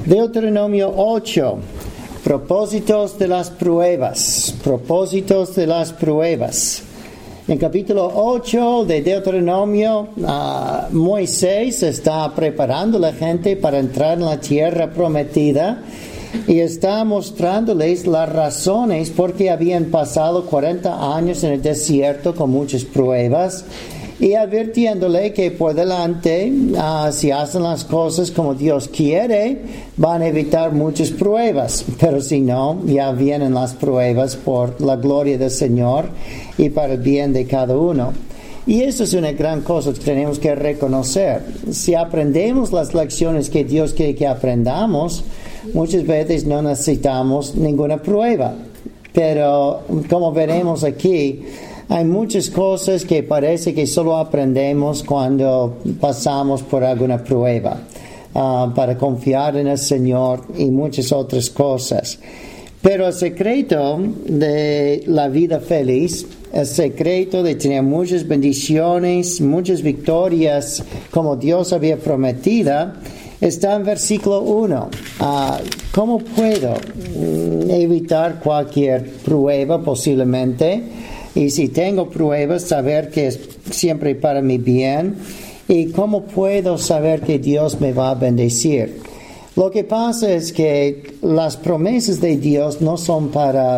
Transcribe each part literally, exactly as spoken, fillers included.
Deuteronomio ocho. Propósitos de las pruebas. Propósitos de las pruebas. En capítulo ocho de Deuteronomio, uh, Moisés está preparando a la gente para entrar en la tierra prometida y está mostrándoles las razones por qué habían pasado cuarenta años en el desierto con muchas pruebas y advirtiéndole que por delante, uh, si hacen las cosas como Dios quiere, van a evitar muchas pruebas, pero si no, ya vienen las pruebas por la gloria del Señor y para el bien de cada uno. Y eso es una gran cosa que tenemos que reconocer. Si aprendemos las lecciones que Dios quiere que aprendamos, muchas veces no necesitamos ninguna prueba. Pero como veremos aquí, hay muchas cosas que parece que solo aprendemos cuando pasamos por alguna prueba, uh, para confiar en el Señor y muchas otras cosas. Pero el secreto de la vida feliz, el secreto de tener muchas bendiciones, muchas victorias como Dios había prometido, está en versículo uno. Uh, ¿Cómo puedo evitar cualquier prueba posiblemente? Y si tengo pruebas, saber que es siempre para mi bien. ¿Y cómo puedo saber que Dios me va a bendecir? Lo que pasa es que las promesas de Dios no son para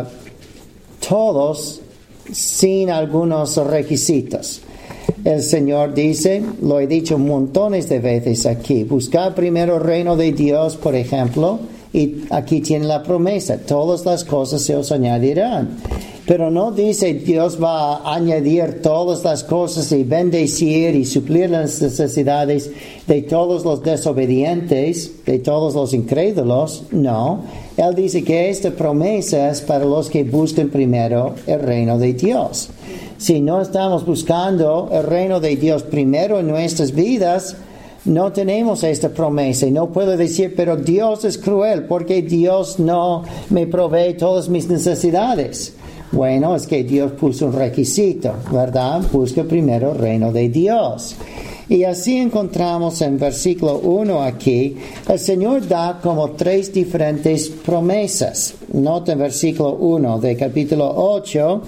todos sin algunos requisitos. El Señor dice, lo he dicho montones de veces aquí, buscar primero el reino de Dios, por ejemplo, y aquí tiene la promesa, todas las cosas se os añadirán. Pero no dice Dios va a añadir todas las cosas y bendecir y suplir las necesidades de todos los desobedientes, de todos los incrédulos. No, Él dice que esta promesa es para los que buscan primero el reino de Dios. Si no estamos buscando el reino de Dios primero en nuestras vidas, no tenemos esta promesa. Y no puedo decir, pero Dios es cruel porque Dios no me provee todas mis necesidades. Bueno, es que Dios puso un requisito, ¿verdad? Busca primero el reino de Dios. Y así encontramos en versículo uno aquí, el Señor da como tres diferentes promesas. Nota en versículo uno de capítulo ocho,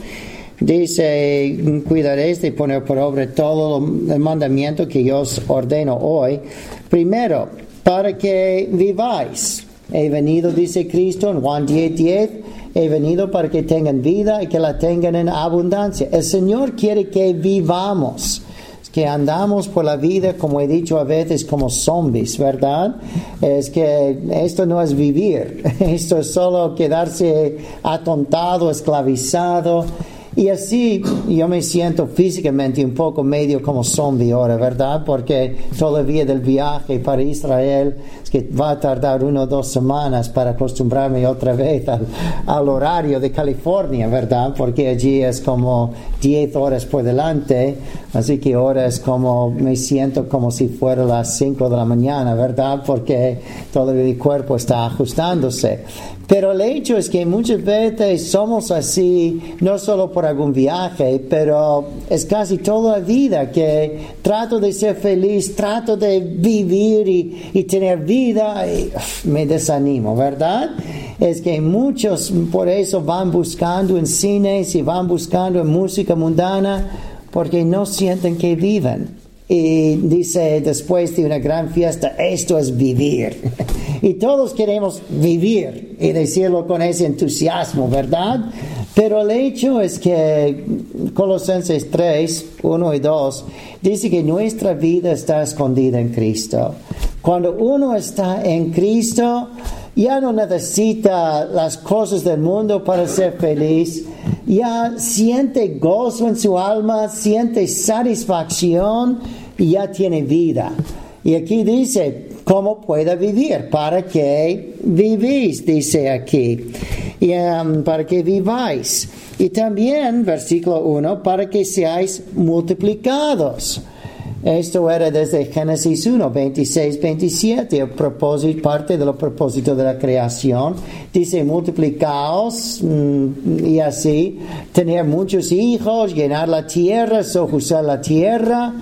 dice, cuidaréis de poner por obra todo el mandamiento que yo os ordeno hoy. Primero, para que viváis. He venido, dice Cristo en Juan diez diez, he venido para que tengan vida y que la tengan en abundancia. El Señor quiere que vivamos, que andamos por la vida, como he dicho a veces, como zombies, ¿verdad? Es que esto no es vivir, esto es solo quedarse atontado, esclavizado. Y así yo me siento físicamente un poco medio como zombie ahora, ¿verdad? Porque todavía del viaje para Israel es que va a tardar una o dos semanas para acostumbrarme otra vez al, al horario de California, ¿verdad? Porque allí es como diez horas por delante, así que ahora es como, me siento como si fuera las cinco de la mañana, ¿verdad? Porque todo mi cuerpo está ajustándose. Pero el hecho es que muchas veces somos así, no solo por algún viaje, pero es casi toda la vida que trato de ser feliz, trato de vivir y, y tener vida y uf, me desanimo, ¿verdad? Es que muchos por eso van buscando en cines y van buscando en música mundana porque no sienten que viven. Y dice después de una gran fiesta, esto es vivir. Y todos queremos vivir y decirlo con ese entusiasmo, ¿verdad? Pero el hecho es que Colosenses tres, uno y dos, dice que nuestra vida está escondida en Cristo. Cuando uno está en Cristo, ya no necesita las cosas del mundo para ser feliz. Ya siente gozo en su alma, siente satisfacción y ya tiene vida. Y aquí dice, ¿cómo puede vivir? ¿Para qué vivís? Dice aquí. Y, um, para que viváis. Y también, versículo uno, para que seáis multiplicados. Esto era desde Génesis uno, veintiséis, veintisiete, el propósito, parte de los propósitos de la creación. Dice, multiplicaos, mmm, y así, tener muchos hijos, llenar la tierra, sojuzgar la tierra.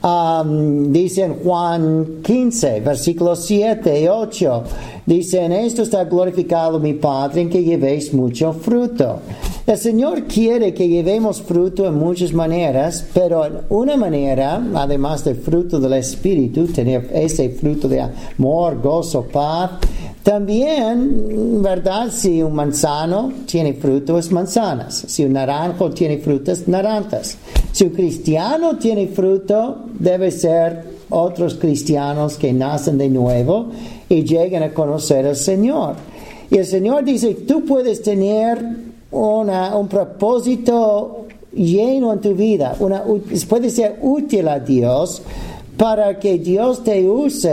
Um, dice en Juan quince, versículos siete y ocho, dice, en esto está glorificado mi Padre, en que llevéis mucho fruto. El Señor quiere que llevemos fruto en muchas maneras, pero en una manera, además del fruto del Espíritu, tener ese fruto de amor, gozo, paz, también, ¿verdad? Si un manzano tiene frutos, manzanas. Si un naranjo tiene frutas, naranjas. Si un cristiano tiene fruto, debe ser otros cristianos que nacen de nuevo y llegan a conocer al Señor. Y el Señor dice, tú puedes tener una, un propósito lleno en tu vida. Una, puede ser útil a Dios para que Dios te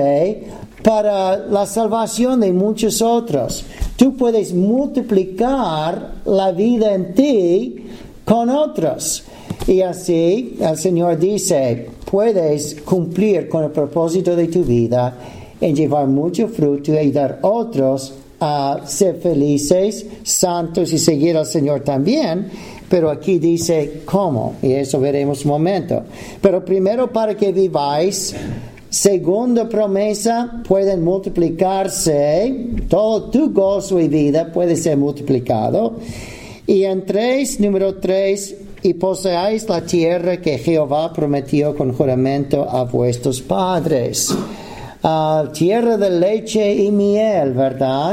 use para la salvación de muchos otros. Tú puedes multiplicar la vida en ti con otros. Y así el Señor dice, puedes cumplir con el propósito de tu vida en llevar mucho fruto y ayudar a otros a ser felices, santos y seguir al Señor también. Pero aquí dice cómo, y eso veremos un momento. Pero primero, para que viváis. Segunda promesa, pueden multiplicarse, todo tu gozo y vida puede ser multiplicado. Y en tres, número tres, y poseáis la tierra que Jehová prometió con juramento a vuestros padres. Uh, tierra de leche y miel, ¿verdad?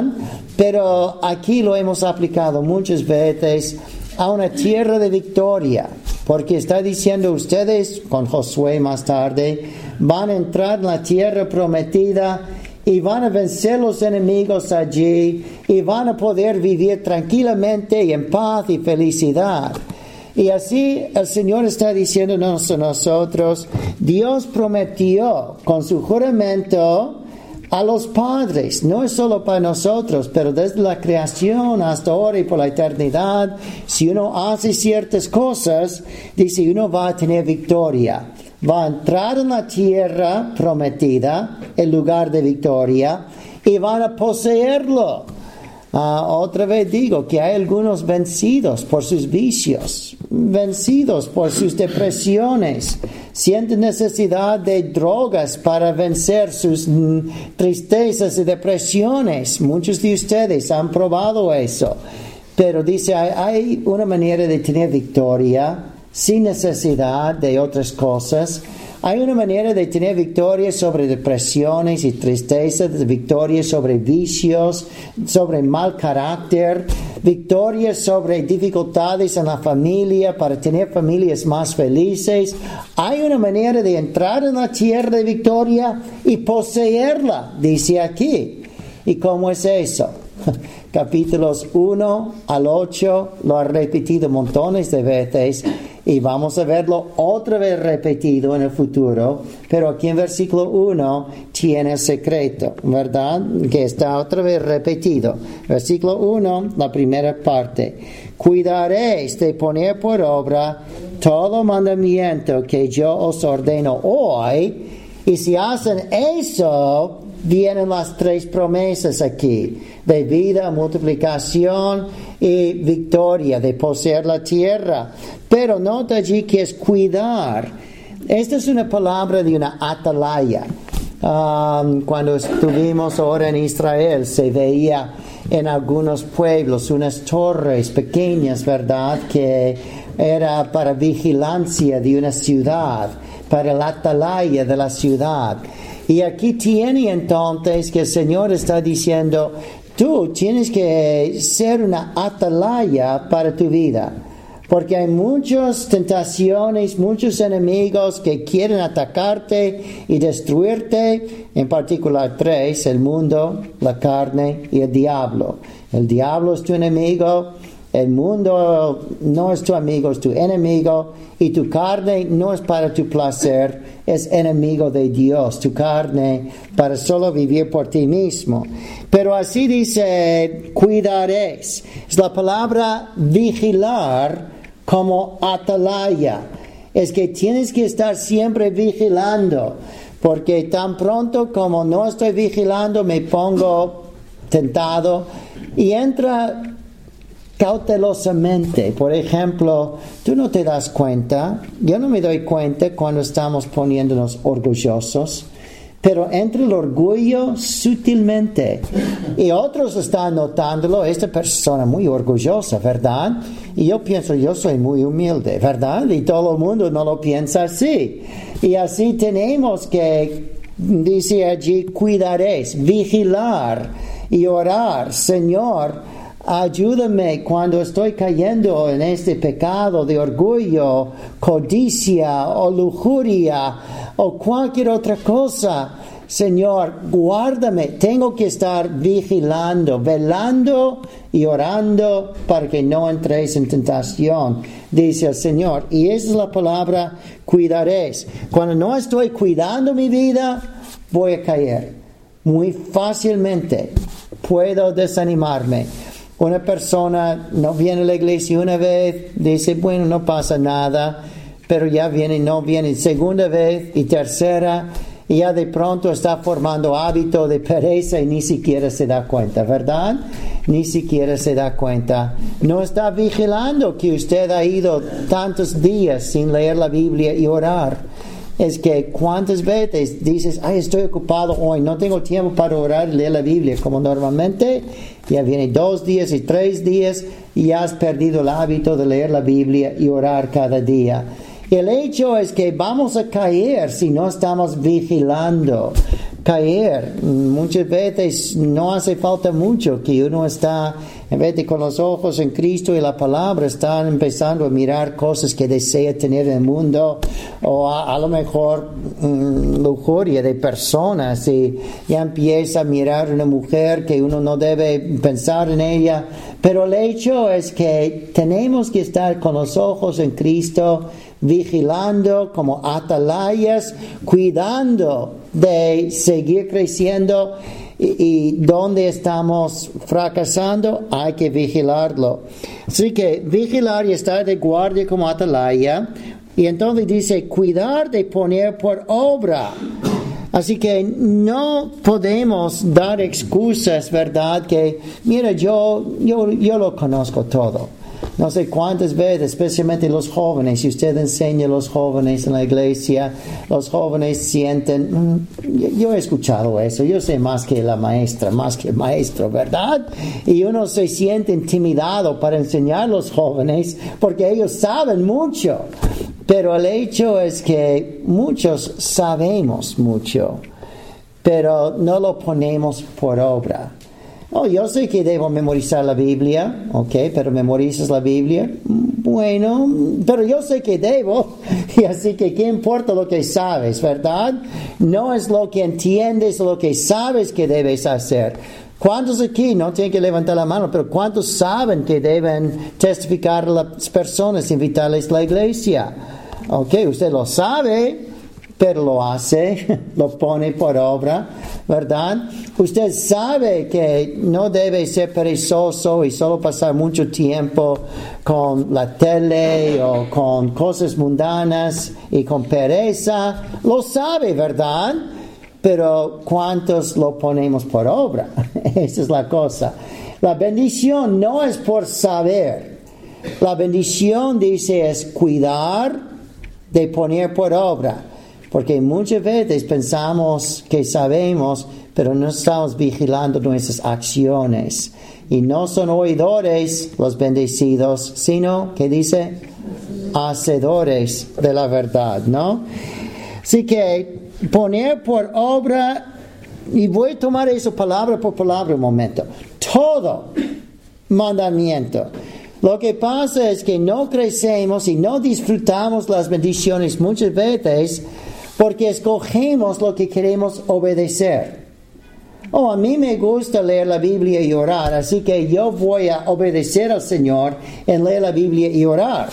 Pero aquí lo hemos aplicado muchas veces a una tierra de victoria, porque está diciendo ustedes, con Josué más tarde, van a entrar en la tierra prometida y van a vencer los enemigos allí y van a poder vivir tranquilamente y en paz y felicidad. Y así el Señor está diciéndonos a nosotros, Dios prometió con su juramento a los padres, no es solo para nosotros, pero desde la creación hasta ahora y por la eternidad, si uno hace ciertas cosas, dice uno va a tener victoria. Va a entrar en la tierra prometida, el lugar de victoria, y van a poseerlo. Uh, otra vez digo que hay algunos vencidos por sus vicios, vencidos por sus depresiones, sienten necesidad de drogas para vencer sus mm, tristezas y depresiones. Muchos de ustedes han probado eso. Pero dice, hay, hay una manera de tener victoria sin necesidad de otras cosas. Hay una manera de tener victoria sobre depresiones y tristezas, victoria sobre vicios, sobre mal carácter, victoria sobre dificultades en la familia para tener familias más felices. Hay una manera de entrar en la tierra de victoria y poseerla, dice aquí. ¿Y cómo es eso? Capítulos uno al ocho lo ha repetido montones de veces y vamos a verlo otra vez repetido en el futuro, pero aquí en versículo uno tiene el secreto, ¿verdad? Que está otra vez repetido. Versículo uno, la primera parte. Cuidaréis de poner por obra todo mandamiento que yo os ordeno hoy, y si hacen eso, vienen las tres promesas aquí, de vida, multiplicación y victoria, de poseer la tierra. Pero nota allí que es cuidar. Esta es una palabra de una atalaya. Um, cuando estuvimos ahora en Israel, se veía en algunos pueblos unas torres pequeñas, ¿verdad?, que era para vigilancia de una ciudad, para la atalaya de la ciudad. Y aquí tiene entonces que el Señor está diciendo, tú tienes que ser una atalaya para tu vida, porque hay muchas tentaciones, muchos enemigos que quieren atacarte y destruirte, en particular tres, el mundo, la carne y el diablo. El diablo es tu enemigo, el mundo no es tu amigo, es tu enemigo, y tu carne no es para tu placer, es enemigo de Dios, tu carne para solo vivir por ti mismo. Pero así dice, cuidaréis. Es la palabra vigilar como atalaya. Es que tienes que estar siempre vigilando, porque tan pronto como no estoy vigilando me pongo tentado y entra cautelosamente. Por ejemplo, tú no te das cuenta, yo no me doy cuenta cuando estamos poniéndonos orgullosos, pero entra el orgullo sutilmente. Y otros están notándolo, esta persona muy orgullosa, ¿verdad? Y yo pienso, yo soy muy humilde, ¿verdad? Y todo el mundo no lo piensa así. Y así tenemos que, dice allí, cuidaréis, vigilar y orar. Señor, ayúdame cuando estoy cayendo en este pecado de orgullo, codicia o lujuria o cualquier otra cosa. Señor, guárdame. Tengo que estar vigilando, velando y orando para que no entréis en tentación, dice el Señor. Y esa es la palabra cuidaréis. Cuando no estoy cuidando mi vida, voy a caer muy fácilmente. Puedo desanimarme. Una persona no viene a la iglesia una vez, dice, bueno, no pasa nada, pero ya viene, no viene segunda vez y tercera, y ya de pronto está formando hábito de pereza y ni siquiera se da cuenta, ¿verdad? Ni siquiera se da cuenta. No está vigilando que usted ha ido tantos días sin leer la Biblia y orar. Es que cuántas veces dices, ay, estoy ocupado hoy, no tengo tiempo para orar y leer la Biblia, como normalmente, ya viene dos días y tres días y ya has perdido el hábito de leer la Biblia y orar cada día. Y el hecho es que vamos a caer si no estamos vigilando. Caer, muchas veces no hace falta mucho que uno está, en vez de con los ojos en Cristo y la palabra, está empezando a mirar cosas que desea tener en el mundo, o a, a lo mejor um, lujuria de personas, y ya empieza a mirar una mujer que uno no debe pensar en ella. Pero el hecho es que tenemos que estar con los ojos en Cristo, vigilando como atalayas, cuidando de seguir creciendo, y, y donde estamos fracasando hay que vigilarlo. Así que vigilar y estar de guardia como atalaya. Y entonces dice cuidar de poner por obra. Así que no podemos dar excusas, ¿verdad? Que mira, yo, yo, yo lo conozco todo. No sé cuántas veces, especialmente los jóvenes, si usted enseña a los jóvenes en la iglesia, los jóvenes sienten, yo, yo he escuchado eso, yo sé más que la maestra, más que el maestro, ¿verdad? Y uno se siente intimidado para enseñar a los jóvenes porque ellos saben mucho. Pero el hecho es que muchos sabemos mucho, pero no lo ponemos por obra. Oh, yo sé que debo memorizar la Biblia, ok, pero ¿memorizas la Biblia? Bueno, pero yo sé que debo, y así que ¿qué importa lo que sabes, verdad? No es lo que entiendes, lo que sabes que debes hacer. ¿Cuántos aquí, no tienen que levantar la mano, pero cuántos saben que deben testificar a las personas, invitarles a la iglesia? Ok, usted lo sabe, pero lo hace, lo pone por obra, ¿verdad? Usted sabe que no debe ser perezoso y solo pasar mucho tiempo con la tele o con cosas mundanas y con pereza. Lo sabe, ¿verdad? Pero ¿cuántos lo ponemos por obra? Esa es la cosa. La bendición no es por saber. La bendición, dice, es cuidar de poner por obra. Porque muchas veces pensamos que sabemos, pero no estamos vigilando nuestras acciones. Y no son oidores los bendecidos, sino, ¿qué dice? Hacedores de la verdad, ¿no? Así que poner por obra, y voy a tomar eso palabra por palabra un momento. Todo mandamiento. Lo que pasa es que no crecemos y no disfrutamos las bendiciones muchas veces porque escogemos lo que queremos obedecer. Oh, a mí me gusta leer la Biblia y orar, así que yo voy a obedecer al Señor en leer la Biblia y orar.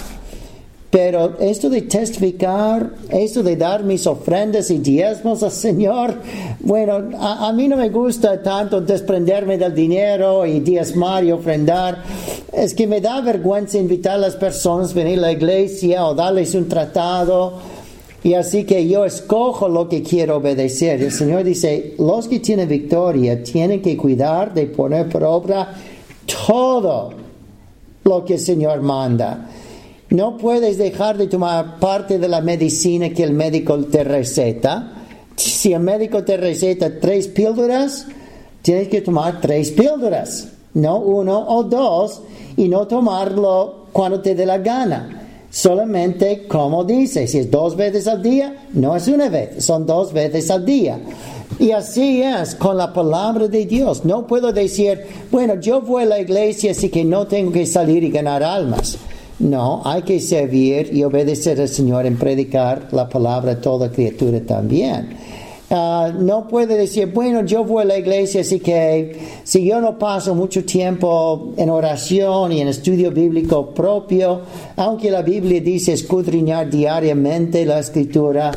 Pero esto de testificar, esto de dar mis ofrendas y diezmos al Señor, bueno, a, a mí no me gusta tanto desprenderme del dinero y diezmar y ofrendar. Es que me da vergüenza invitar a las personas a venir a la iglesia o darles un tratado. Y así que yo escojo lo que quiero obedecer. El Señor dice, los que tienen victoria tienen que cuidar de poner por obra todo lo que el Señor manda. No puedes dejar de tomar parte de la medicina que el médico te receta. Si el médico te receta tres píldoras, tienes que tomar tres píldoras, no uno o dos, y no tomarlo cuando te dé la gana. Solamente como dice, si es dos veces al día, no es una vez, son dos veces al día. Y así es con la palabra de Dios. No puedo decir, bueno, yo voy a la iglesia, así que no tengo que salir y ganar almas. No, hay que servir y obedecer al Señor en predicar la palabra a toda criatura también. Uh, no puede decir, bueno, yo voy a la iglesia, así que si yo no paso mucho tiempo en oración y en estudio bíblico propio, aunque la Biblia dice escudriñar diariamente la Escritura,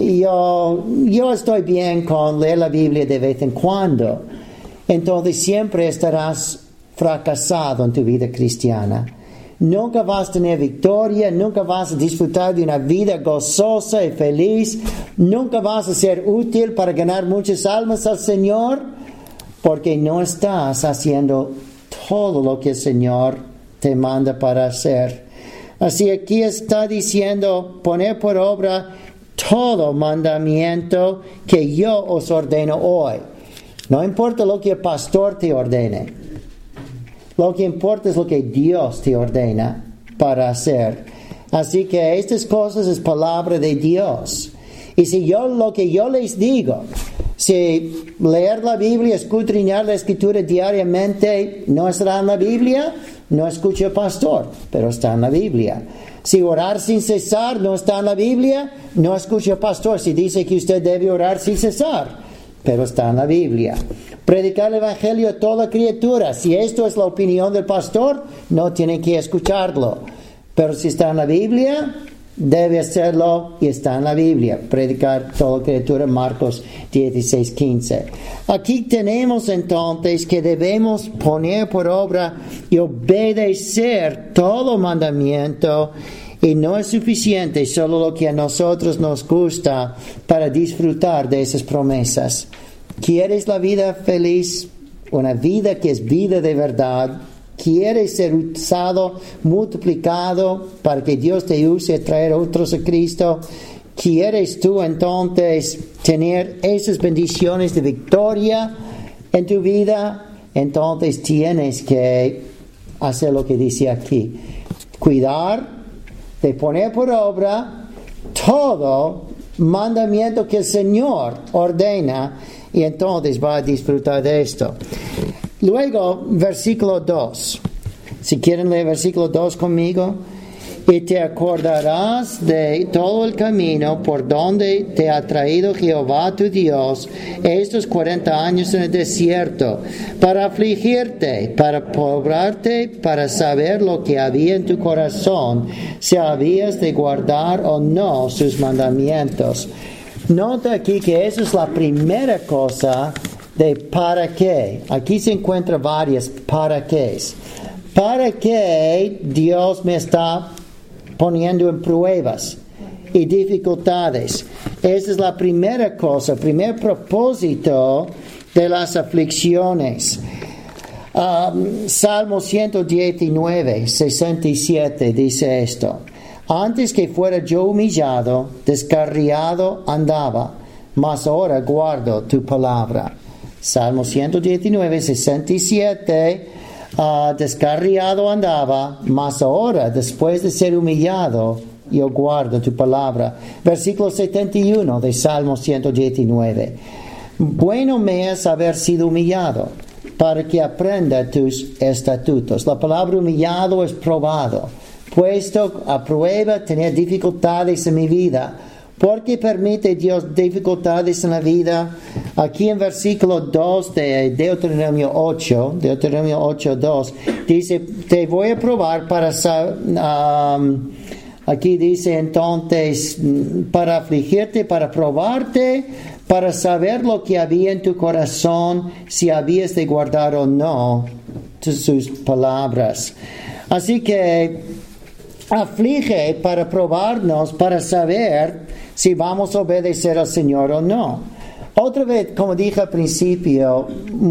yo, yo estoy bien con leer la Biblia de vez en cuando. Entonces siempre estarás fracasado en tu vida cristiana. Nunca vas a tener victoria, nunca vas a disfrutar de una vida gozosa y feliz, nunca vas a ser útil para ganar muchas almas al Señor, porque no estás haciendo todo lo que el Señor te manda para hacer. Así aquí está diciendo, poner por obra todo mandamiento que yo os ordeno hoy. No importa lo que el pastor te ordene. Lo que importa es lo que Dios te ordena para hacer. Así que estas cosas es palabra de Dios. Y si yo lo que yo les digo, si leer la Biblia, escudriñar la Escritura diariamente no estará en la Biblia, no escuche al pastor, pero está en la Biblia. Si orar sin cesar no está en la Biblia, no escuche al pastor. Si dice que usted debe orar sin cesar, pero está en la Biblia. Predicar el Evangelio a toda criatura. Si esto es la opinión del pastor, no tiene que escucharlo. Pero si está en la Biblia, debe hacerlo y está en la Biblia. Predicar toda criatura, Marcos dieciséis, quince. Aquí tenemos entonces que debemos poner por obra y obedecer todo mandamiento. Y no es suficiente solo lo que a nosotros nos gusta para disfrutar de esas promesas. ¿Quieres la vida feliz? Una vida que es vida de verdad. ¿Quieres ser usado, multiplicado para que Dios te use a traer otros a Cristo? ¿Quieres tú entonces tener esas bendiciones de victoria en tu vida? Entonces tienes que hacer lo que dice aquí. Cuidar de poner por obra todo mandamiento que el Señor ordena, y entonces va a disfrutar de esto. Luego, versículo dos. Si quieren leer versículo dos conmigo. Y te acordarás de todo el camino por donde te ha traído Jehová tu Dios estos cuarenta años en el desierto, para afligirte, para probarte, para saber lo que había en tu corazón, si habías de guardar o no sus mandamientos. Nota aquí que esa es la primera cosa de para qué. Aquí se encuentran varias para qué. ¿Para qué Dios me está poniendo en pruebas y dificultades? Esa es la primera cosa, el primer propósito de las aflicciones. Um, Salmo ciento diecinueve, sesenta y siete dice esto: antes que fuera yo humillado, descarriado andaba, mas ahora guardo tu palabra. Salmo ciento diecinueve, sesenta y siete. Uh, descarriado andaba, mas ahora, después de ser humillado, yo guardo tu palabra. Versículo setenta y uno de Salmo ciento diecinueve. Bueno me es haber sido humillado, para que aprenda tus estatutos. La palabra humillado es probado, puesto a prueba, tener dificultades en mi vida. ¿Por qué permite Dios dificultades en la vida? Aquí en versículo dos de Deuteronomio ocho, Deuteronomio ocho, dos, dice, te voy a probar para um, aquí dice entonces, para afligirte, para probarte, para saber lo que había en tu corazón, si habías de guardar o no sus palabras. Así que aflige para probarnos, para saber si vamos a obedecer al Señor o no. Otra vez, como dije al principio,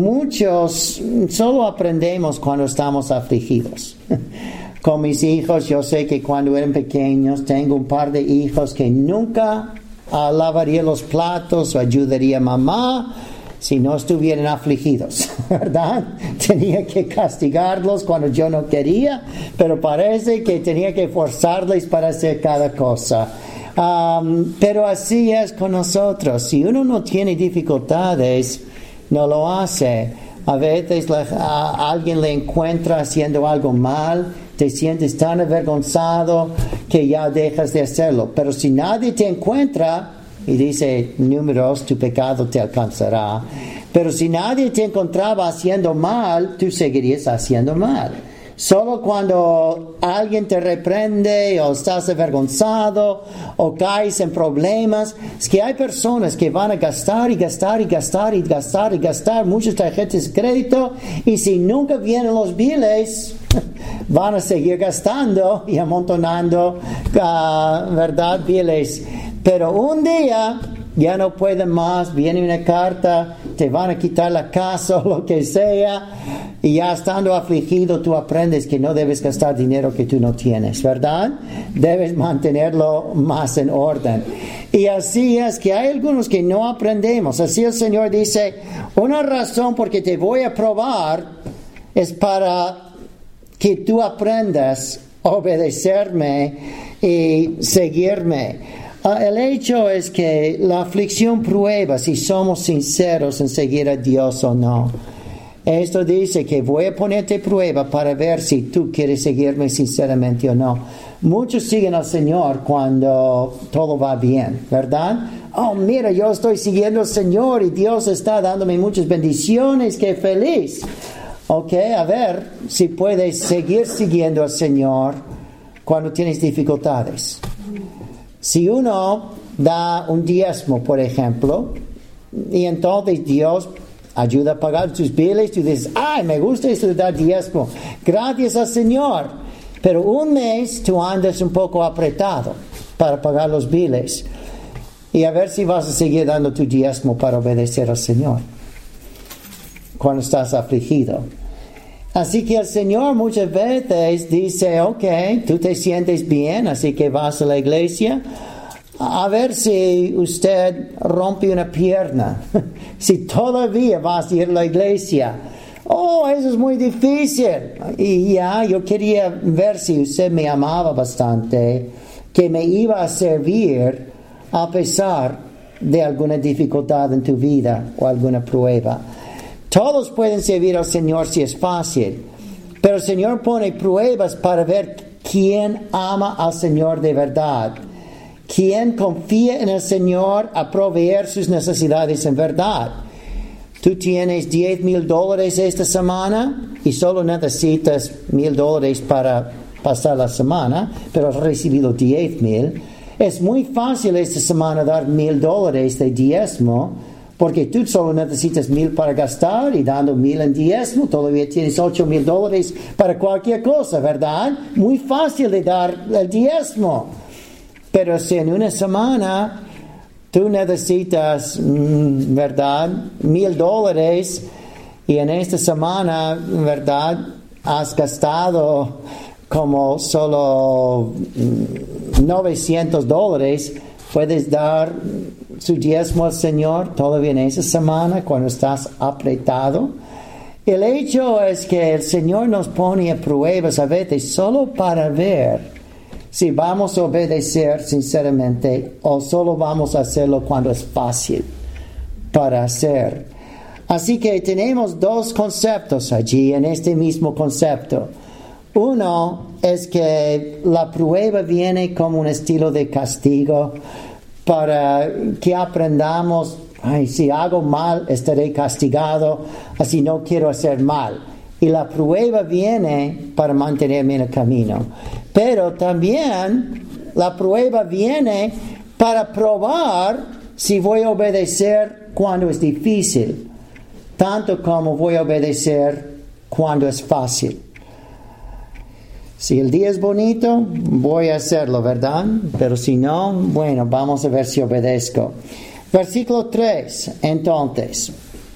muchos solo aprendemos cuando estamos afligidos. Con mis hijos, yo sé que cuando eran pequeños, tengo un par de hijos que nunca uh, lavaría los platos o ayudaría a mamá si no estuvieran afligidos, ¿verdad? Tenía que castigarlos cuando yo no quería, pero parece que tenía que forzarles para hacer cada cosa. Um, pero así es con nosotros. Si uno no tiene dificultades, no lo hace. A veces la, a alguien le encuentra haciendo algo mal, te sientes tan avergonzado que ya dejas de hacerlo. Pero si nadie te encuentra, y dice números, tu pecado te alcanzará. Pero si nadie te encontraba haciendo mal, tú seguirías haciendo mal. Solo cuando alguien te reprende o estás avergonzado o caes en problemas, es que hay personas que van a gastar y gastar y gastar y gastar y gastar muchas tarjetas de crédito, y si nunca vienen los biles, van a seguir gastando y amontonando, uh, ¿verdad? Biles. Pero un día ya no pueden más, viene una carta, te van a quitar la casa o lo que sea, y ya estando afligido tú aprendes que no debes gastar dinero que tú no tienes, ¿verdad? Debes mantenerlo más en orden. Y así es que hay algunos que no aprendemos. Así el Señor dice, una razón por que te voy a probar es para que tú aprendas a obedecerme y seguirme. Uh, el hecho es que la aflicción prueba si somos sinceros en seguir a Dios o no. Esto dice que voy a ponerte prueba para ver si tú quieres seguirme sinceramente o no. Muchos siguen al Señor cuando todo va bien, ¿verdad? Oh, mira, yo estoy siguiendo al Señor y Dios está dándome muchas bendiciones, qué feliz. Ok, a ver si puedes seguir siguiendo al Señor cuando tienes dificultades. Si uno da un diezmo, por ejemplo, y entonces Dios ayuda a pagar tus biles, tú dices, ay, me gusta esto de dar diezmo, gracias al Señor. Pero un mes tú andas un poco apretado para pagar los biles, y a ver si vas a seguir dando tu diezmo para obedecer al Señor cuando estás afligido. Así que el Señor muchas veces dice, ok, tú te sientes bien, así que vas a la iglesia. A ver si usted rompe una pierna, si todavía vas a ir a la iglesia. Oh, eso es muy difícil. Y ya, yo quería ver si usted me amaba bastante, que me iba a servir a pesar de alguna dificultad en tu vida o alguna prueba. Todos pueden servir al Señor si es fácil, pero el Señor pone pruebas para ver quién ama al Señor de verdad, quién confía en el Señor a proveer sus necesidades en verdad. Tú tienes diez mil dólares esta semana y solo necesitas mil dólares para pasar la semana, pero has recibido diez mil. Es muy fácil esta semana dar mil dólares de diezmo, porque tú solo necesitas mil para gastar, y dando mil en diezmo, todavía tienes ocho mil dólares para cualquier cosa, ¿verdad? Muy fácil de dar el diezmo. Pero si en una semana tú necesitas, ¿verdad?, mil dólares, y en esta semana, ¿verdad?, has gastado como solo novecientos dólares, puedes dar su diezmo al Señor todavía en esa semana cuando estás apretado. El hecho es que el Señor nos pone a pruebas a veces solo para ver si vamos a obedecer sinceramente o solo vamos a hacerlo cuando es fácil para hacer. Así que tenemos dos conceptos allí en este mismo concepto. Uno es que la prueba viene como un estilo de castigo para que aprendamos, ay, si hago mal estaré castigado, así no quiero hacer mal. Y la prueba viene para mantenerme en el camino. Pero también la prueba viene para probar si voy a obedecer cuando es difícil, tanto como voy a obedecer cuando es fácil. Si el día es bonito, voy a hacerlo, ¿verdad? Pero si no, bueno, vamos a ver si obedezco. Versículo tres, entonces.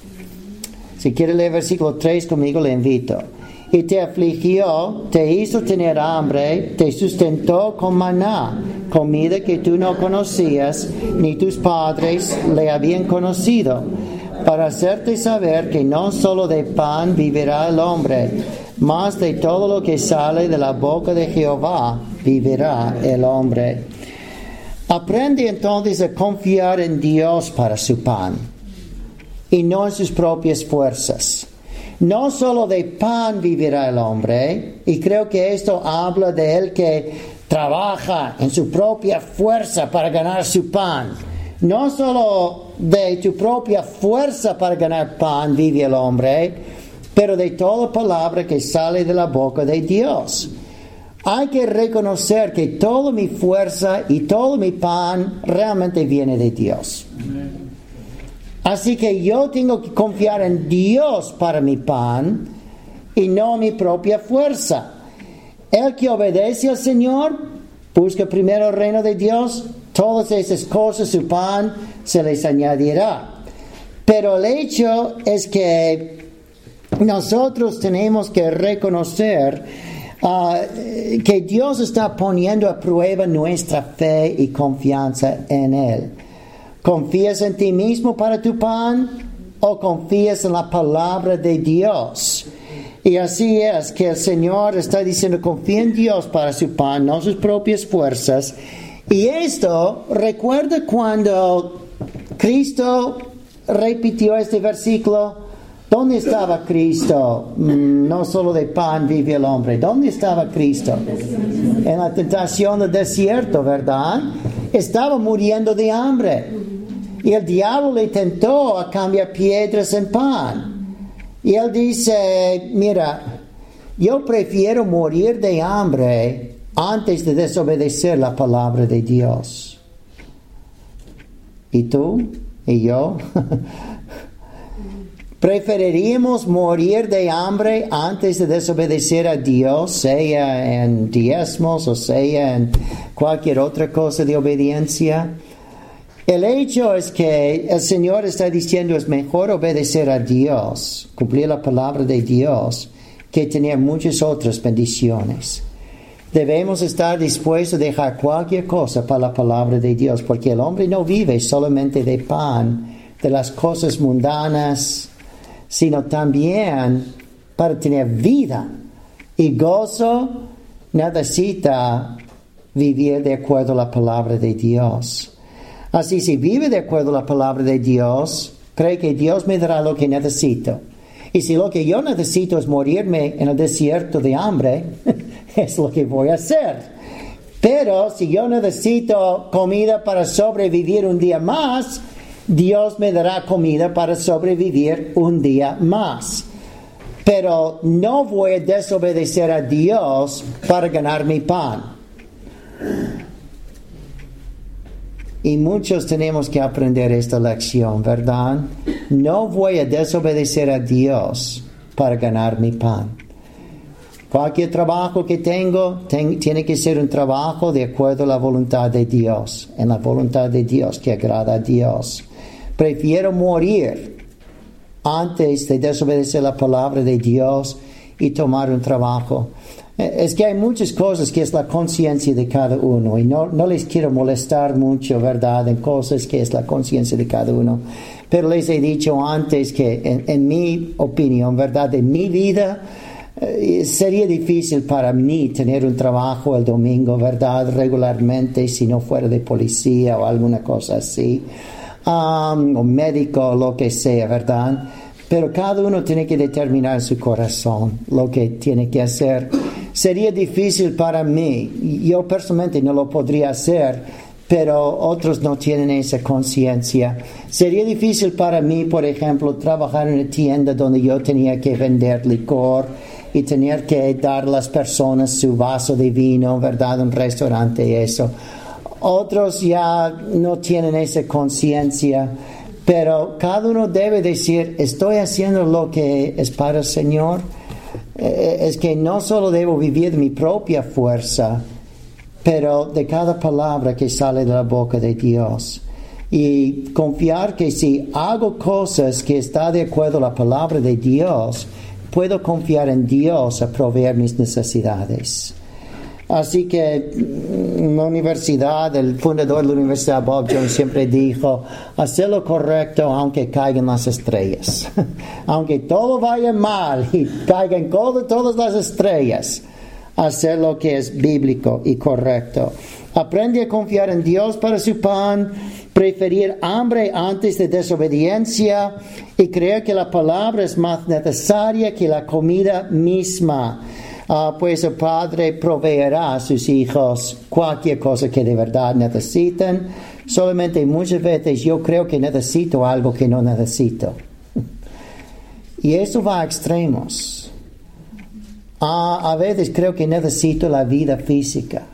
Si quiere leer versículo tres conmigo, le invito. Y te afligió, te hizo tener hambre, te sustentó con maná, comida que tú no conocías, ni tus padres le habían conocido, para hacerte saber que no solo de pan vivirá el hombre, mas de todo lo que sale de la boca de Jehová vivirá el hombre. Aprende entonces a confiar en Dios para su pan, y no en sus propias fuerzas. No solo de pan vivirá el hombre, y creo que esto habla de él que trabaja en su propia fuerza para ganar su pan. No solo de tu propia fuerza para ganar pan vive el hombre, pero de toda palabra que sale de la boca de Dios. Hay que reconocer que toda mi fuerza y todo mi pan realmente viene de Dios. Amén. Así que yo tengo que confiar en Dios para mi pan y no mi propia fuerza. El que obedece al Señor, busca primero el reino de Dios, todas esas cosas, su pan, se les añadirá. Pero el hecho es que nosotros tenemos que reconocer uh, que Dios está poniendo a prueba nuestra fe y confianza en Él. ¿Confías en ti mismo para tu pan o confías en la palabra de Dios? Y así es que el Señor está diciendo, confía en Dios para su pan, no sus propias fuerzas. Y esto, recuerda cuando Cristo repitió este versículo. ¿Dónde estaba Cristo? No solo de pan vive el hombre. ¿Dónde estaba Cristo? En la tentación del desierto, ¿verdad? Estaba muriendo de hambre. Y el diablo le tentó a cambiar piedras en pan. Y él dice, mira, yo prefiero morir de hambre antes de desobedecer la palabra de Dios. ¿Y tú? ¿Y yo? ¿Preferiríamos morir de hambre antes de desobedecer a Dios, sea en diezmos o sea en cualquier otra cosa de obediencia? El hecho es que el Señor está diciendo es mejor obedecer a Dios, cumplir la palabra de Dios, que tener muchas otras bendiciones. Debemos estar dispuestos a dejar cualquier cosa para la palabra de Dios, porque el hombre no vive solamente de pan, de las cosas mundanas, sino también para tener vida y gozo. Necesita vivir de acuerdo a la palabra de Dios. Así, si vive de acuerdo a la palabra de Dios, cree que Dios me dará lo que necesito. Y si lo que yo necesito es morirme en el desierto de hambre, es lo que voy a hacer. Pero si yo necesito comida para sobrevivir un día más, Dios me dará comida para sobrevivir un día más. Pero no voy a desobedecer a Dios para ganar mi pan. Y muchos tenemos que aprender esta lección, ¿verdad? No voy a desobedecer a Dios para ganar mi pan. Cualquier trabajo que tengo ten, tiene que ser un trabajo de acuerdo a la voluntad de Dios, en la voluntad de Dios que agrada a Dios. Prefiero morir antes de desobedecer la palabra de Dios y tomar un trabajo. Es que hay muchas cosas que es la conciencia de cada uno y no, no les quiero molestar mucho, ¿verdad?, en cosas que es la conciencia de cada uno. Pero les he dicho antes que en, en mi opinión, ¿verdad?, en mi vida eh, sería difícil para mí tener un trabajo el domingo, ¿verdad?, regularmente, si no fuera de policía o alguna cosa así, um, o médico o lo que sea, ¿verdad? Pero cada uno tiene que determinar en su corazón lo que tiene que hacer. Sería difícil para mí. Yo personalmente no lo podría hacer, pero otros no tienen esa conciencia. Sería difícil para mí, por ejemplo, trabajar en una tienda donde yo tenía que vender licor y tener que dar a las personas su vaso de vino, ¿verdad? Un restaurante y eso. Otros ya no tienen esa conciencia. Pero cada uno debe decir, estoy haciendo lo que es para el Señor. Eh, es que no solo debo vivir de mi propia fuerza, pero de cada palabra que sale de la boca de Dios. y confiar que si hago cosas que están de acuerdo a la palabra de Dios, puedo confiar en Dios a proveer mis necesidades. Así que en la universidad, el fundador de la universidad, Bob Jones, siempre dijo, hacer lo correcto aunque caigan las estrellas. Aunque todo vaya mal y caigan todo, todas las estrellas, hacer lo que es bíblico y correcto. Aprende a confiar en Dios para su pan, preferir hambre antes de desobediencia y creer que la palabra es más necesaria que la comida misma. Uh, pues el Padre proveerá a sus hijos cualquier cosa que de verdad necesiten. Solamente muchas veces yo creo que necesito algo que no necesito. Y eso va a extremos. Uh, a veces creo que necesito la vida física.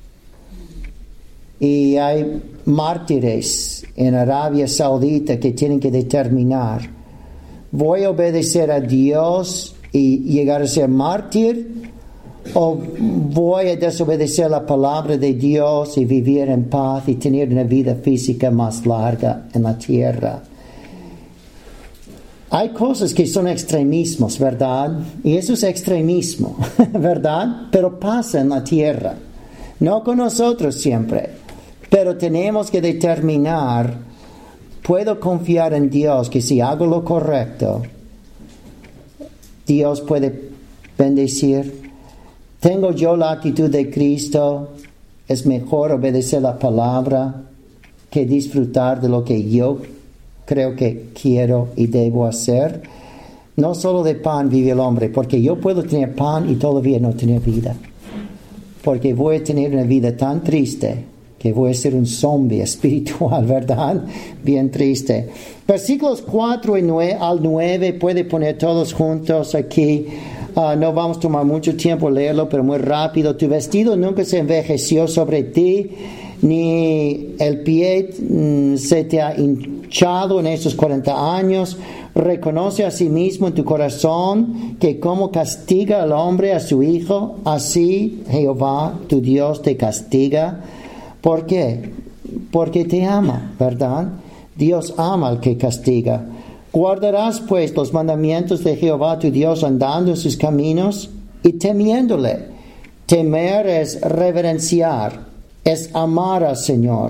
Y hay mártires en Arabia Saudita que tienen que determinar, ¿voy a obedecer a Dios y llegar a ser mártir, o voy a desobedecer la palabra de Dios y vivir en paz y tener una vida física más larga en la tierra? Hay cosas que son extremismos, ¿verdad? Y eso es extremismo, ¿verdad? Pero pasa en la tierra, no con nosotros siempre, pero tenemos que determinar, puedo confiar en Dios que si hago lo correcto, Dios puede bendecir. Tengo yo la actitud de Cristo. Es mejor obedecer la palabra que disfrutar de lo que yo creo que quiero y debo hacer. No solo de pan vive el hombre, porque yo puedo tener pan y todavía no tener vida. Porque voy a tener una vida tan triste que voy a ser un zombie espiritual, ¿verdad? Bien triste. Versículos cuatro y nueve, al nueve, puede poner todos juntos aquí. Uh, no vamos a tomar mucho tiempo leerlo, pero muy rápido. Tu vestido nunca se envejeció sobre ti, ni el pie mm, se te ha hinchado en estos cuarenta años. Reconoce a sí mismo en tu corazón que como castiga al hombre a su hijo, así Jehová tu Dios te castiga. ¿Por qué? Porque te ama, ¿verdad? Dios ama al que castiga. Guardarás pues los mandamientos de Jehová tu Dios andando en sus caminos y temiéndole. Temer es reverenciar, es amar al Señor.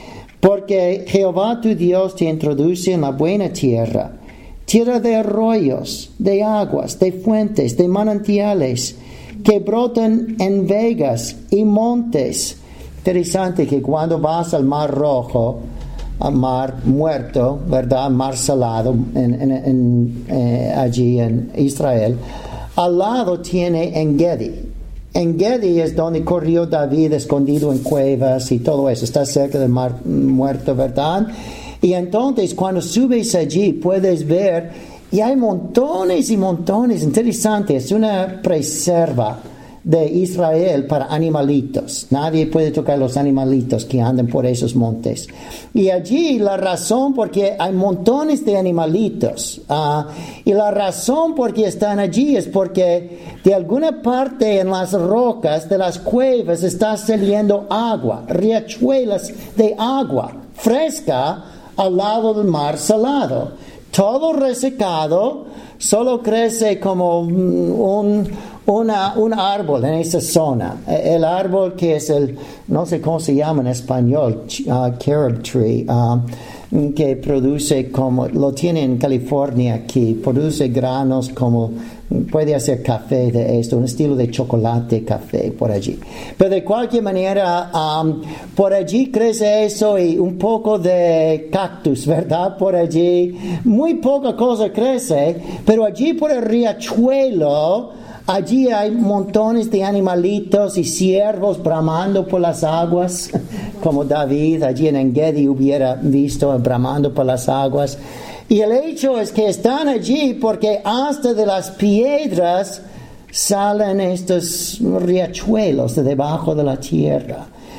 Porque Jehová tu Dios te introduce en la buena tierra, tierra de arroyos, de aguas, de fuentes, de manantiales, que brotan en vegas y montes. Interesante que cuando vas al Mar Rojo, al Mar Muerto, ¿verdad? Mar Salado, en, en, en, eh, allí en Israel, al lado tiene En-Gedi. En-Gedi es donde corrió David escondido en cuevas y todo eso. Está cerca del Mar Muerto, ¿verdad? Y entonces cuando subes allí puedes ver, y hay montones y montones, interesante, es una preserva de Israel para animalitos. Nadie puede tocar los animalitos que andan por esos montes. Y allí la razón porque hay montones de animalitos, uh, y la razón por qué están allí es porque de alguna parte en las rocas de las cuevas está saliendo agua, riachuelas de agua fresca al lado del mar salado. Todo resecado, solo crece como un, una, un árbol en esa zona. El árbol que es el, no sé cómo se llama en español, uh, carob tree, uh, que produce como, lo tiene en California aquí, produce granos como, puede hacer café de esto, un estilo de chocolate, café por allí. Pero de cualquier manera, um, por allí crece eso y un poco de cactus, ¿verdad? Por allí, muy poca cosa crece, pero allí por el riachuelo, allí hay montones de animalitos y ciervos bramando por las aguas, como David allí en En-Gedi hubiera visto bramando por las aguas. Y el hecho es que están allí porque hasta de las piedras salen estos riachuelos de debajo de la tierra.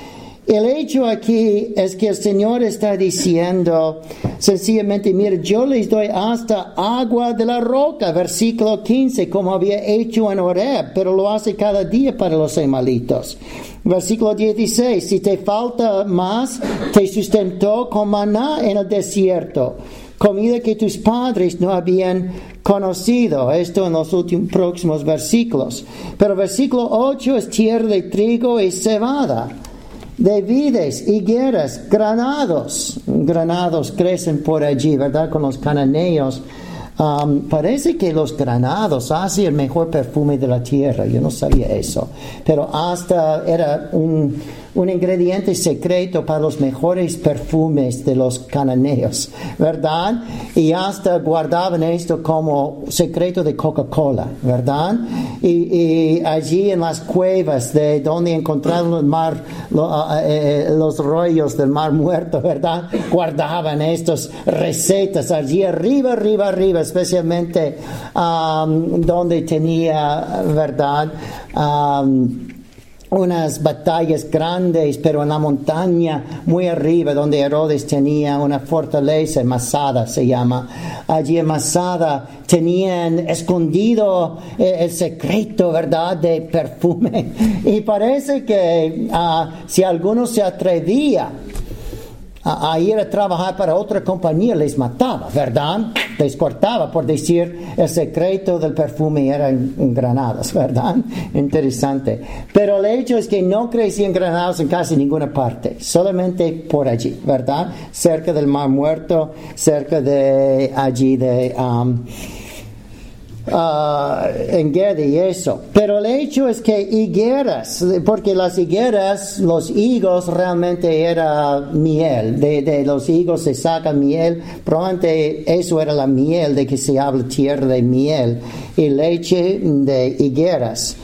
El hecho aquí es que el Señor está diciendo sencillamente, mira, yo les doy hasta agua de la roca, versículo quince, como había hecho en Horeb, pero lo hace cada día para los animalitos. Versículo dieciséis, si te falta más, te sustentó con maná en el desierto, comida que tus padres no habían conocido. Esto en los últimos próximos versículos. Pero versículo ocho es tierra de trigo y cebada, de vides, higueras, granados. Granados crecen por allí, ¿verdad? Con los cananeos. Um, parece que los granados hacen el mejor perfume de la tierra. Yo no sabía eso. Pero hasta era un, un ingrediente secreto para los mejores perfumes de los cananeos, ¿verdad? Y hasta guardaban esto como secreto de Coca-Cola, ¿verdad? Y, y allí en las cuevas de donde encontraron el mar, lo, uh, eh, los rollos del mar muerto, ¿verdad? Guardaban estas recetas allí arriba, arriba, arriba, especialmente um, donde tenía, ¿verdad? Um, unas batallas grandes, pero en la montaña muy arriba, donde Herodes tenía una fortaleza, Masada se llama. Allí en Masada tenían escondido el, el secreto, ¿verdad?, de perfume. Y parece que uh, si alguno se atrevía a, a ir a trabajar para otra compañía, les mataba, ¿verdad? Les cortaba, por decir, el secreto del perfume eran granados, ¿verdad? Interesante. Pero el hecho es que no crecían granados en casi ninguna parte, solamente por allí, ¿verdad? Cerca del Mar Muerto, cerca de allí de... Um, Uh, en Gedi y eso. Pero el hecho es que higueras, porque las higueras, los higos realmente era miel, de, de los higos se saca miel, probablemente eso era la miel de que se habla, tierra de miel y leche de higueras.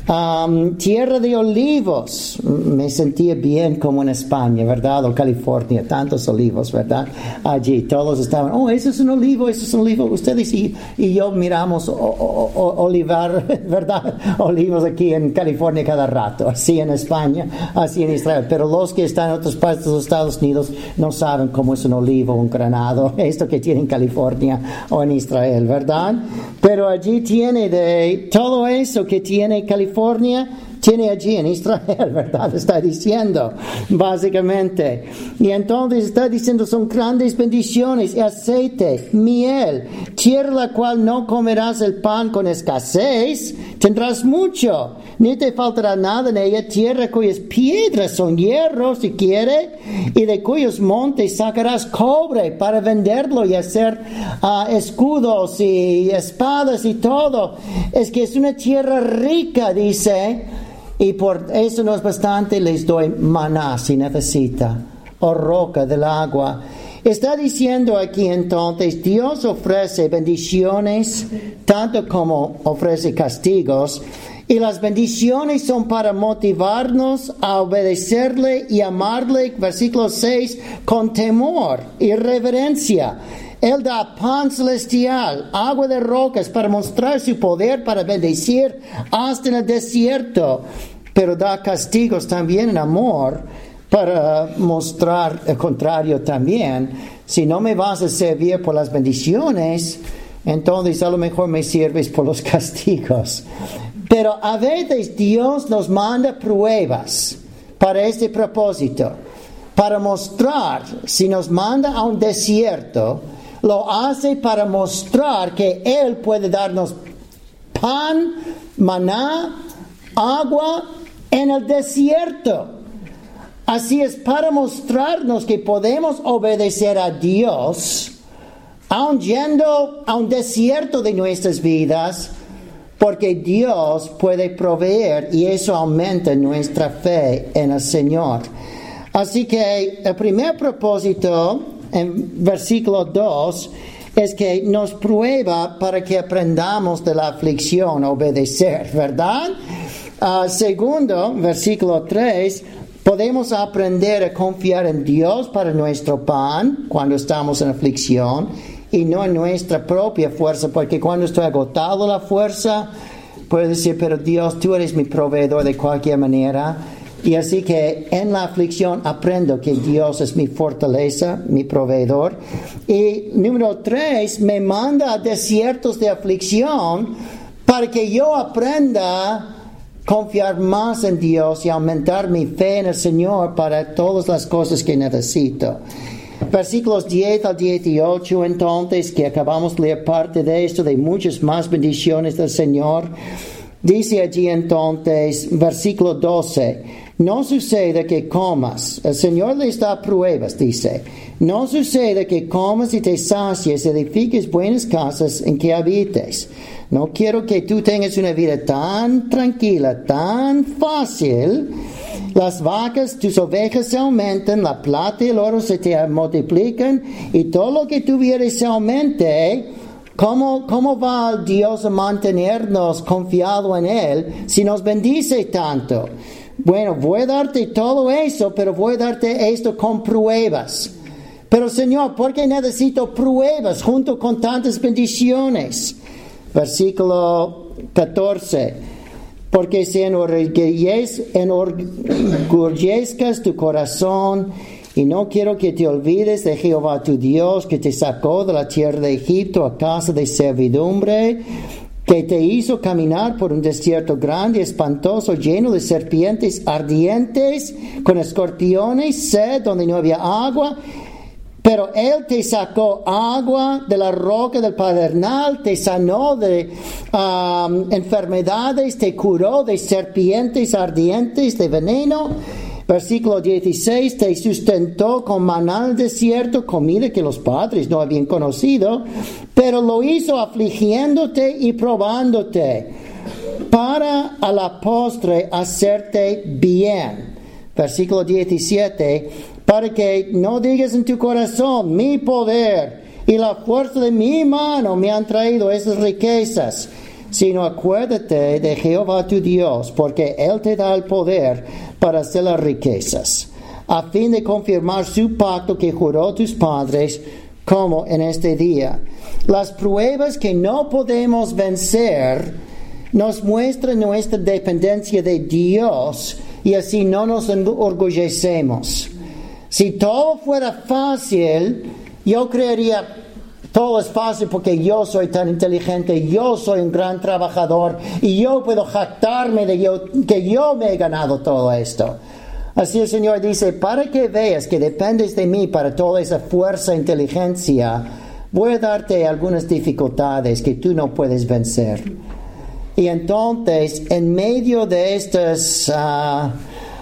Um, tierra de olivos, me sentía bien como en España, ¿verdad? O California, tantos olivos, ¿verdad? Allí todos estaban, oh, eso es un olivo, eso es un olivo. Ustedes y, y yo miramos o, o, o, olivar, ¿verdad? Olivos aquí en California cada rato, así en España, así en Israel. Pero los que están en otras partes de los Estados Unidos no saben cómo es un olivo, un granado, esto que tiene en California o en Israel, ¿verdad? Pero allí tiene de todo eso que tiene California, tiene allí en Israel, ¿verdad? Está diciendo, básicamente. Y entonces está diciendo, son grandes bendiciones, aceite, miel, tierra la cual no comerás el pan con escasez, tendrás mucho, ni te faltará nada en ella, tierra cuyas piedras son hierro, si quiere, y de cuyos montes sacarás cobre para venderlo y hacer uh, escudos y espadas y todo. Es que es una tierra rica, dice. Y por eso no es bastante, les doy maná si necesita, o roca del agua. Está diciendo aquí entonces, Dios ofrece bendiciones, tanto como ofrece castigos, y las bendiciones son para motivarnos a obedecerle y amarle, versículo seis, con temor y reverencia. Él da pan celestial, agua de rocas para mostrar su poder, para bendecir hasta en el desierto. Pero da castigos también en amor para mostrar el contrario también. Si no me vas a servir por las bendiciones, entonces a lo mejor me sirves por los castigos. Pero a veces Dios nos manda pruebas para este propósito, para mostrar, si nos manda a un desierto, lo hace para mostrar que Él puede darnos pan, maná, agua en el desierto. Así es, para mostrarnos que podemos obedecer a Dios, aun yendo a un desierto de nuestras vidas, porque Dios puede proveer y eso aumenta nuestra fe en el Señor. Así que el primer propósito, en versículo dos, es que nos prueba para que aprendamos de la aflicción a obedecer, ¿verdad? Uh, segundo, versículo tres, podemos aprender a confiar en Dios para nuestro pan cuando estamos en aflicción y no en nuestra propia fuerza, porque cuando estoy agotado la fuerza, puedo decir, pero Dios, tú eres mi proveedor de cualquier manera. Y así que en la aflicción aprendo que Dios es mi fortaleza, mi proveedor. Y número tres, me manda a desiertos de aflicción para que yo aprenda a confiar más en Dios y aumentar mi fe en el Señor para todas las cosas que necesito. Versículos diez al dieciocho, entonces, que acabamos de leer parte de esto, de muchas más bendiciones del Señor. Dice allí entonces, versículo doce, no sucede que comas, el Señor les da pruebas, dice, no sucede que comas y te sacies, edifiques buenas casas en que habites. No quiero que tú tengas una vida tan tranquila, tan fácil. Las vacas, tus ovejas se aumentan, la plata y el oro se te multiplican y todo lo que tuvieres se aumente. ¿Cómo, ¿Cómo va Dios a mantenernos confiado en Él si nos bendice tanto? Bueno, voy a darte todo eso, pero voy a darte esto con pruebas. Pero Señor, ¿por qué necesito pruebas junto con tantas bendiciones? Versículo catorce. Porque si enorgullez, enorgullezcas tu corazón, y no quiero que te olvides de Jehová tu Dios, que te sacó de la tierra de Egipto a casa de servidumbre, que te hizo caminar por un desierto grande, espantoso, lleno de serpientes ardientes, con escorpiones, sed, donde no había agua. Pero Él te sacó agua de la roca del pedernal, te sanó de um, enfermedades, te curó de serpientes ardientes, de veneno. Versículo dieciséis, te sustentó con maná al desierto, comida que los padres no habían conocido, pero lo hizo afligiéndote y probándote, para a la postre hacerte bien. Versículo diecisiete, para que no digas en tu corazón, mi poder y la fuerza de mi mano me han traído esas riquezas, sino acuérdate de Jehová tu Dios, porque Él te da el poder para hacer las riquezas, a fin de confirmar su pacto que juró tus padres, como en este día. Las pruebas que no podemos vencer nos muestran nuestra dependencia de Dios y así no nos enorgullecemos. Si todo fuera fácil, yo creería, todo es fácil porque yo soy tan inteligente, yo soy un gran trabajador y yo puedo jactarme de yo, que yo me he ganado todo esto. Así el Señor dice, para que veas que dependes de mí para toda esa fuerza e inteligencia, voy a darte algunas dificultades que tú no puedes vencer. Y entonces, en medio de estas... Uh,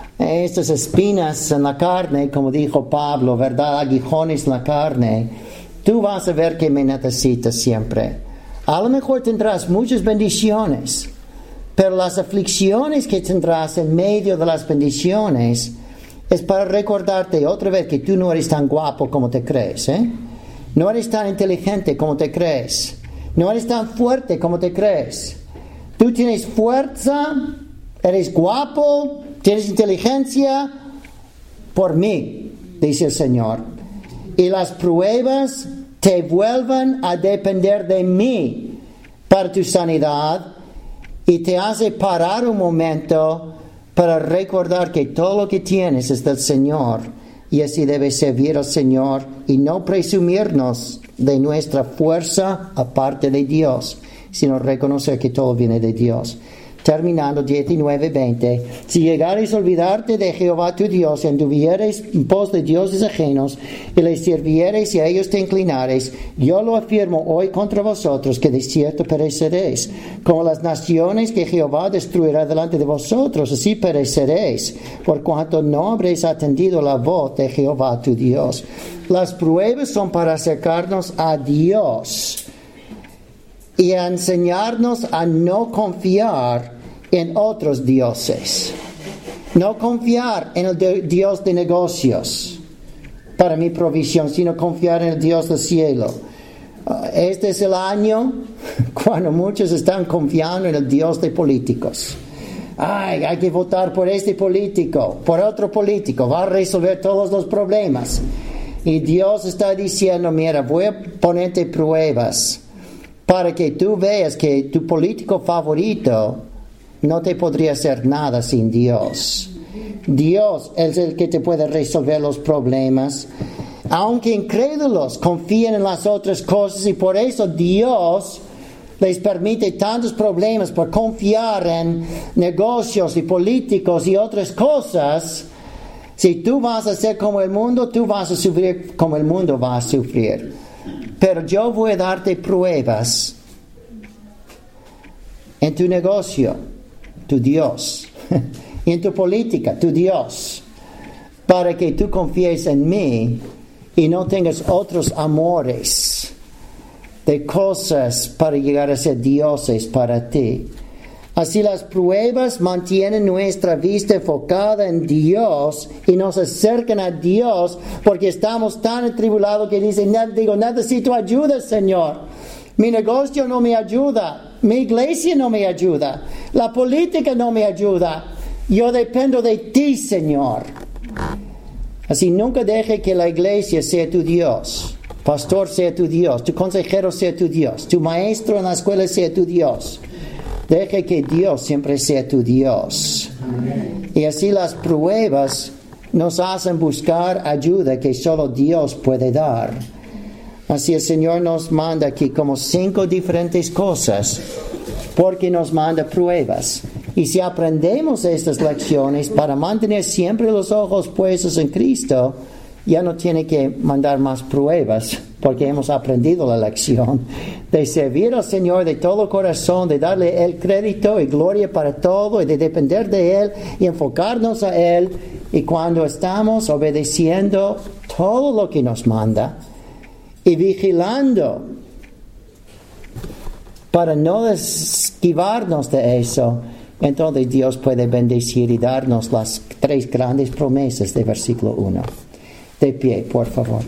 Estas espinas en la carne, como dijo Pablo, ¿verdad? Aguijones en la carne. Tú vas a ver que me necesitas siempre. A lo mejor tendrás muchas bendiciones, pero las aflicciones que tendrás en medio de las bendiciones es para recordarte otra vez que tú no eres tan guapo como te crees, ¿eh? No eres tan inteligente como te crees. No eres tan fuerte como te crees. Tú tienes fuerza, eres guapo, tienes inteligencia por mí, dice el Señor. Y las pruebas te vuelven a depender de mí para tu sanidad y te hace parar un momento para recordar que todo lo que tienes es del Señor y así debes servir al Señor y no presumirnos de nuestra fuerza aparte de Dios, sino reconocer que todo viene de Dios. Terminando diecinueve veinte, si llegares a olvidarte de Jehová tu Dios, y anduvieres en pos de dioses ajenos, y les sirvieres y a ellos te inclinares, yo lo afirmo hoy contra vosotros, que de cierto pereceréis. Como las naciones que Jehová destruirá delante de vosotros, así pereceréis, por cuanto no habréis atendido la voz de Jehová tu Dios. Las pruebas son para acercarnos a Dios y a enseñarnos a no confiar en otros dioses. No confiar en el de Dios de negocios para mi provisión, sino confiar en el Dios del cielo. Uh, este es el año cuando muchos están confiando en el Dios de políticos. Ay, hay que votar por este político, por otro político, va a resolver todos los problemas. Y Dios está diciendo, mira, voy a ponerte pruebas para que tú veas que tu político favorito no te podría hacer nada sin Dios. Dios es el que te puede resolver los problemas. Aunque incrédulos confían en las otras cosas y por eso Dios les permite tantos problemas por confiar en negocios y políticos y otras cosas. Si tú vas a ser como el mundo, tú vas a sufrir como el mundo va a sufrir. Pero yo voy a darte pruebas en tu negocio, tu Dios, y en tu política, tu Dios, para que tú confíes en mí y no tengas otros amores de cosas para llegar a ser dioses para ti. Así las pruebas mantienen nuestra vista enfocada en Dios y nos acercan a Dios porque estamos tan atribulados que dicen, digo, necesito ayuda, Señor. Mi negocio no me ayuda. Mi iglesia no me ayuda. La política no me ayuda. Yo dependo de ti, Señor. Así nunca deje que la iglesia sea tu Dios. Pastor sea tu Dios. Tu consejero sea tu Dios. Tu maestro en la escuela sea tu Dios. Deje que Dios siempre sea tu Dios. Y así las pruebas nos hacen buscar ayuda que solo Dios puede dar. Así el Señor nos manda aquí como cinco diferentes cosas, porque nos manda pruebas. Y si aprendemos estas lecciones para mantener siempre los ojos puestos en Cristo, ya no tiene que mandar más pruebas, porque hemos aprendido la lección de servir al Señor de todo corazón, de darle el crédito y gloria para todo, y de depender de Él y enfocarnos a Él. Y cuando estamos obedeciendo todo lo que nos manda y vigilando para no esquivarnos de eso, entonces Dios puede bendecir y darnos las tres grandes promesas del versículo uno. De pie, por favor.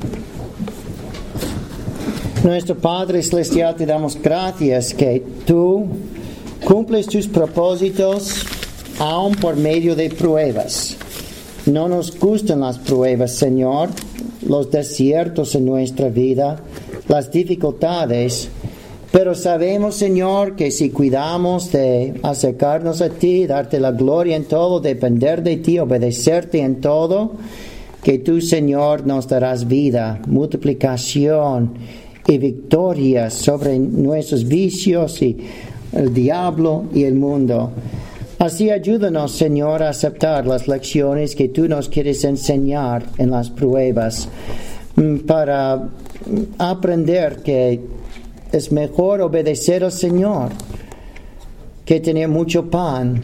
Nuestro Padre Celestial, te damos gracias que tú cumples tus propósitos aún por medio de pruebas. No nos gustan las pruebas, Señor, los desiertos en nuestra vida, las dificultades, pero sabemos, Señor, que si cuidamos de acercarnos a ti, darte la gloria en todo, depender de ti, obedecerte en todo, que tú, Señor, nos darás vida, multiplicación y victoria sobre nuestros vicios y el diablo y el mundo. Así ayúdanos, Señor, a aceptar las lecciones que tú nos quieres enseñar en las pruebas, para aprender que es mejor obedecer al Señor que tener mucho pan,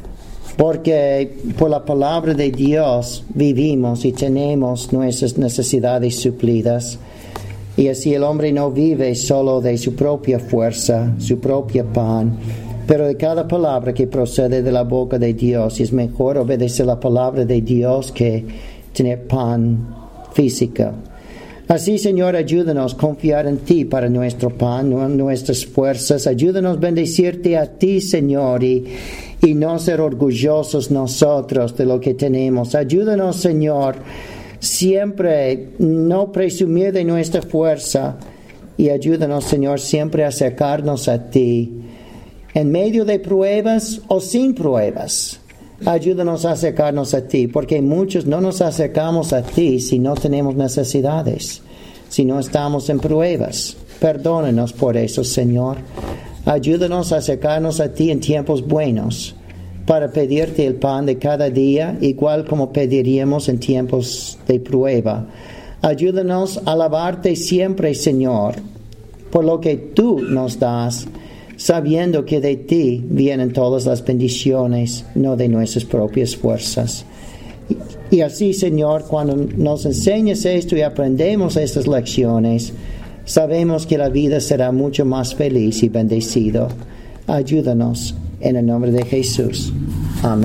porque por la palabra de Dios vivimos y tenemos nuestras necesidades suplidas. Y así el hombre no vive solo de su propia fuerza, su propio pan, pero de cada palabra que procede de la boca de Dios. Y es mejor obedecer la palabra de Dios que tener pan físico. Así, Señor, ayúdanos a confiar en ti para nuestro pan, no en nuestras fuerzas. Ayúdanos a bendecirte a ti, Señor, y, y no ser orgullosos nosotros de lo que tenemos. Ayúdanos, Señor, siempre no presumir de nuestra fuerza, y ayúdanos, Señor, siempre a acercarnos a ti en medio de pruebas o sin pruebas. Ayúdanos a acercarnos a ti, porque muchos no nos acercamos a ti si no tenemos necesidades, si no estamos en pruebas. Perdónanos por eso, Señor. Ayúdanos a acercarnos a ti en tiempos buenos, para pedirte el pan de cada día, igual como pediríamos en tiempos de prueba. Ayúdanos a alabarte siempre, Señor, por lo que tú nos das, sabiendo que de ti vienen todas las bendiciones, no de nuestras propias fuerzas. Y, y así, Señor, cuando nos enseñas esto y aprendemos estas lecciones, sabemos que la vida será mucho más feliz y bendecido. Ayúdanos en el nombre de Jesús. Amén.